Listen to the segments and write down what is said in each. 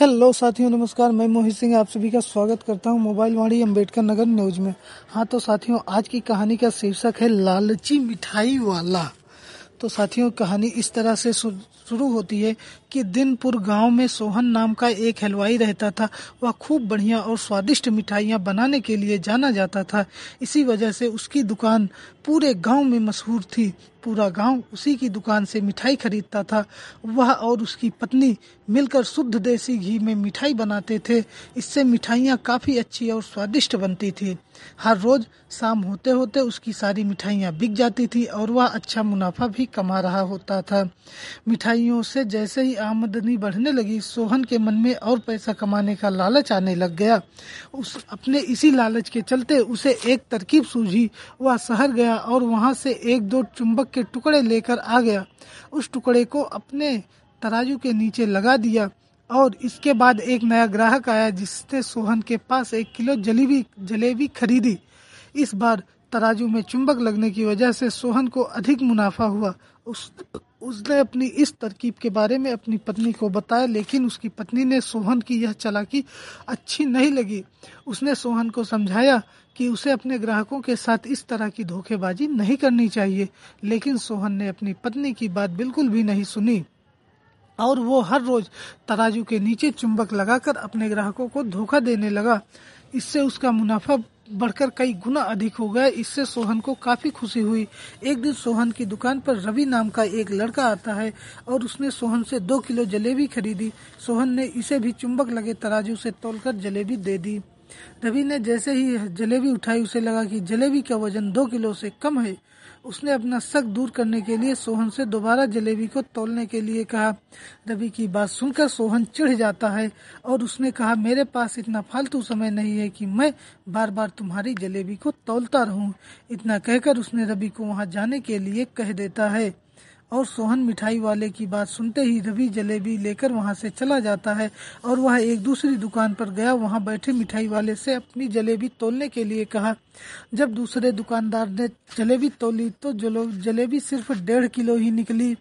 Hello साथियों, नमस्कार। मैं मोहित सिंह आप सभी का स्वागत करता हूं मोबाइल वाणी अम्बेडकर नगर न्यूज में। हाँ तो साथियों, आज की कहानी का शीर्षक है लालची मिठाई वाला। तो साथियों, कहानी इस तरह से शुरू होती है कि दिनपुर गांव में सोहन नाम का एक हलवाई रहता था। वह खूब बढ़िया और स्वादिष्ट मिठाइयां बनाने के लिए जाना जाता था। इसी वजह से उसकी दुकान पूरे गांव में मशहूर थी। पूरा गांव उसी की दुकान से मिठाई खरीदता था। वह और उसकी पत्नी मिलकर शुद्ध देसी घी में मिठाई बनाते थे। इससे मिठाइयाँ काफ़ी अच्छी और स्वादिष्ट बनती थी। हर रोज शाम होते होते उसकी सारी मिठाइयाँ बिक जाती थी और वह अच्छा मुनाफा भी कमा रहा होता था। मिठाइयों से जैसे ही आमदनी बढ़ने लगी, सोहन के मन में और पैसा कमाने का लालच आने लग गया। उस अपने इसी लालच के चलते उसे एक तरकीब सूझी। वह शहर गया और वहां से एक दो चुंबक के टुकड़े लेकर आ गया। उस टुकड़े को अपने तराजू के नीचे लगा दिया और इसके बाद एक नया ग्राहक आया जिसने सोहन के पास 1 किलो जलेबी खरीदी। इस बार तराजू में चुंबक लगने की वजह से सोहन को अधिक मुनाफा हुआ। उसने अपनी इस तरकीब के बारे में अपनी पत्नी को बताया, लेकिन उसकी पत्नी ने सोहन की यह चालाकी अच्छी नहीं लगी। उसने सोहन को समझाया कि उसे अपने ग्राहकों के साथ इस तरह की धोखेबाजी नहीं करनी चाहिए, लेकिन सोहन ने अपनी पत्नी की बात बिल्कुल भी नहीं सुनी और वो हर रोज तराजू के नीचे चुंबक लगाकर अपने ग्राहकों को धोखा देने लगा। इससे उसका मुनाफा बढ़कर कई गुना अधिक हो गया। इससे सोहन को काफी खुशी हुई। एक दिन सोहन की दुकान पर रवि नाम का एक लड़का आता है और उसने सोहन से 2 किलो जलेबी खरीदी। सोहन ने इसे भी चुंबक लगे तराजू से तोलकर जलेबी दे दी। रवि ने जैसे ही जलेबी उठाई, उसे लगा कि जलेबी का वजन 2 किलो से कम है। उसने अपना शक दूर करने के लिए सोहन से दोबारा जलेबी को तौलने के लिए कहा। रवि की बात सुनकर सोहन चिढ़ जाता है और उसने कहा, मेरे पास इतना फालतू समय नहीं है कि मैं बार बार तुम्हारी जलेबी को तौलता रहूं। इतना कहकर उसने रवि को वहां जाने के लिए कह देता है और सोहन मिठाई वाले की बात सुनते ही रवि जलेबी लेकर वहां से चला जाता है और वह एक दूसरी दुकान पर गया। वहां बैठे मिठाई वाले से अपनी जलेबी तोलने के लिए कहा। जब दूसरे दुकानदार ने जलेबी तोली तो जलेबी सिर्फ 1.5 किलो ही निकली।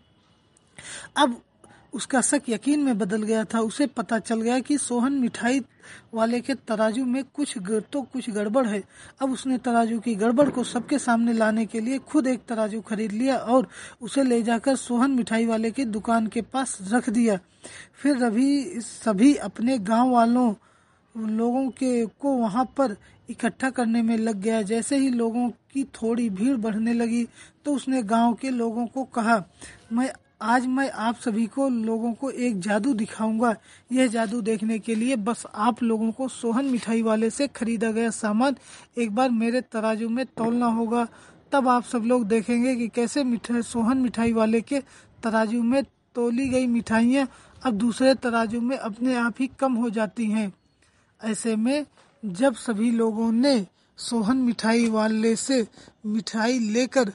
अब उसका शक यकीन में बदल गया था। उसे पता चल गया कि सोहन मिठाई वाले के तराजू में कुछ गड़बड़ है। अब उसने तराजू की गड़बड़ को सबके सामने लाने के लिए खुद एक तराजू खरीद लिया और उसे ले जाकर सोहन मिठाई वाले की दुकान के पास रख दिया। फिर रवि सभी अपने गांव वालों लोगों को वहां पर इकट्ठा करने में लग गया। जैसे ही लोगों की थोड़ी भीड़ बढ़ने लगी तो उसने गांव के लोगों को कहा, आज मैं आप सभी लोगों को एक जादू दिखाऊंगा। यह जादू देखने के लिए बस आप लोगों को सोहन मिठाई वाले से खरीदा गया सामान एक बार मेरे तराजू में तौलना होगा। तब आप सब लोग देखेंगे कि कैसे सोहन मिठाई वाले के तराजू में तौली गई मिठाइयाँ अब दूसरे तराजू में अपने आप ही कम हो जाती हैं। ऐसे में जब सभी लोगों ने सोहन मिठाई वाले से मिठाई लेकर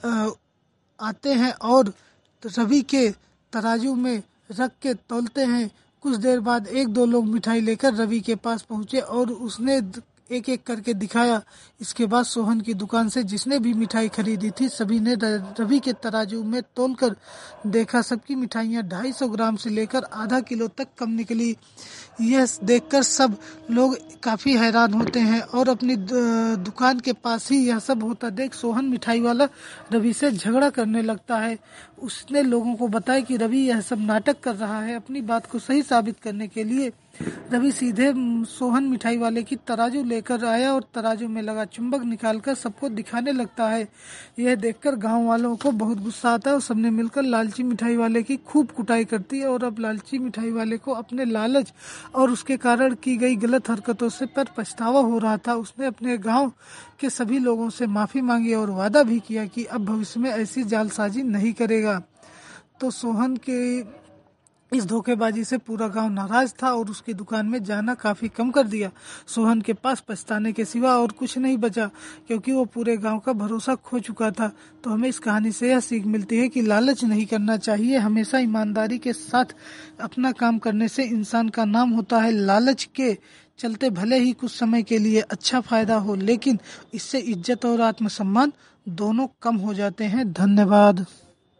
आते हैं और रवि के तराजू में रख के तौलते हैं, कुछ देर बाद 1-2 लोग मिठाई लेकर रवि के पास पहुंचे और उसने एक एक करके दिखाया। इसके बाद सोहन की दुकान से जिसने भी मिठाई खरीदी थी सभी ने रवि के तराजू में तौलकर देखा। सबकी मिठाइयाँ 250 ग्राम से लेकर आधा किलो तक कम निकली। यह देखकर सब लोग काफी हैरान होते हैं और अपनी दुकान के पास ही यह सब होता देख सोहन मिठाई वाला रवि से झगड़ा करने लगता है। उसने लोगों को बताया कि रवि यह सब नाटक कर रहा है। अपनी बात को सही साबित करने के लिए रवि सीधे सोहन मिठाई वाले की तराजू लेकर आया और तराजू में लगा चुंबक निकालकर सबको दिखाने लगता है। यह देखकर गांव वालों को बहुत गुस्सा आता है और सबने मिलकर लालची मिठाई वाले की खूब कुटाई करती है और अब लालची मिठाई वाले को अपने लालच और उसके कारण की गई गलत हरकतों से पर पछतावा हो रहा था। उसने अपने गांव के सभी लोगों से माफी मांगी और वादा भी किया कि अब भविष्य में ऐसी जालसाजी नहीं करेगा। तो सोहन के इस धोखेबाजी से पूरा गांव नाराज था और उसकी दुकान में जाना काफी कम कर दिया। सोहन के पास पछताने के सिवा और कुछ नहीं बचा, क्योंकि वो पूरे गांव का भरोसा खो चुका था। तो हमें इस कहानी से यह सीख मिलती है कि लालच नहीं करना चाहिए। हमेशा ईमानदारी के साथ अपना काम करने से इंसान का नाम होता है। लालच के चलते भले ही कुछ समय के लिए अच्छा फायदा हो, लेकिन इससे इज्जत और आत्मसम्मान दोनों कम हो जाते हैं। धन्यवाद।